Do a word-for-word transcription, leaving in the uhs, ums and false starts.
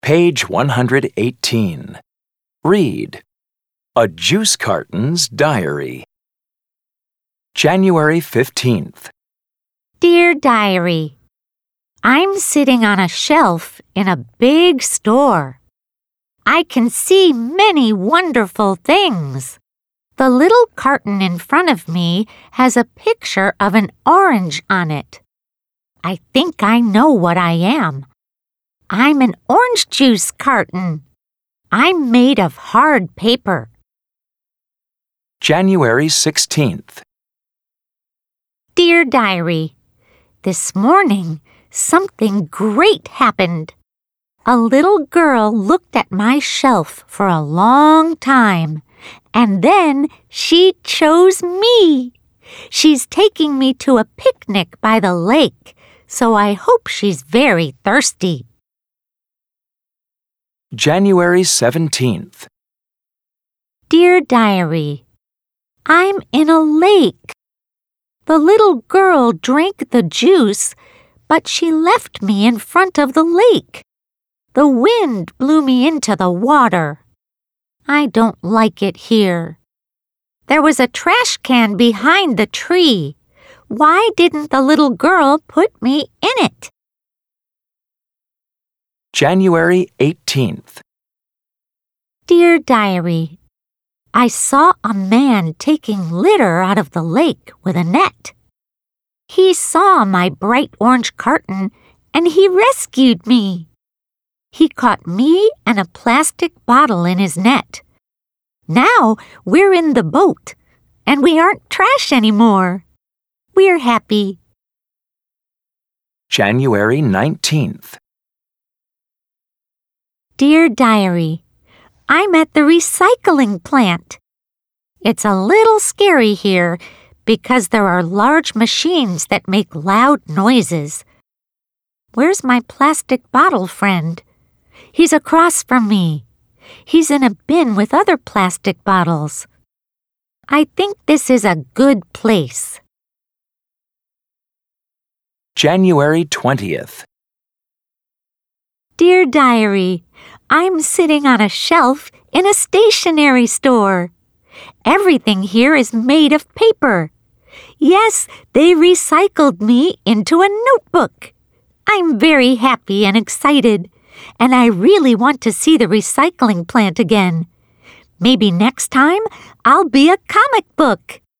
Page one hundred eighteen. Read. A Juice Carton's Diary. January fifteenth. Dear Diary, I'm sitting on a shelf in a big store. I can see many wonderful things. The little carton in front of me has a picture of an orange on it. I think I know what I am. I'm an orange juice carton. I'm made of hard paper. January sixteenth. Dear Diary, this morning something great happened. A little girl looked at my shelf for a long time, and then she chose me. She's taking me to a picnic by the lake, so I hope she's very thirsty. January seventeenth. Dear Diary, I'm in a lake. The little girl drank the juice, but she left me in front of the lake. The wind blew me into the water. I don't like it here. There was a trash can behind the tree. Why didn't the little girl put me in it? January eighteenth. Dear Diary, I saw a man taking litter out of the lake with a net. He saw my bright orange carton and he rescued me. He caught me and a plastic bottle in his net. Now we're in the boat and we aren't trash anymore. We're happy. January nineteenth. Dear Diary, I'm at the recycling plant. It's a little scary here because there are large machines that make loud noises. Where's my plastic bottle friend? He's across from me. He's in a bin with other plastic bottles. I think this is a good place. January twentieth. Dear Diary, I'm sitting on a shelf in a stationery store. Everything here is made of paper. Yes, they recycled me into a notebook. I'm very happy and excited, and I really want to see the recycling plant again. Maybe next time I'll be a comic book.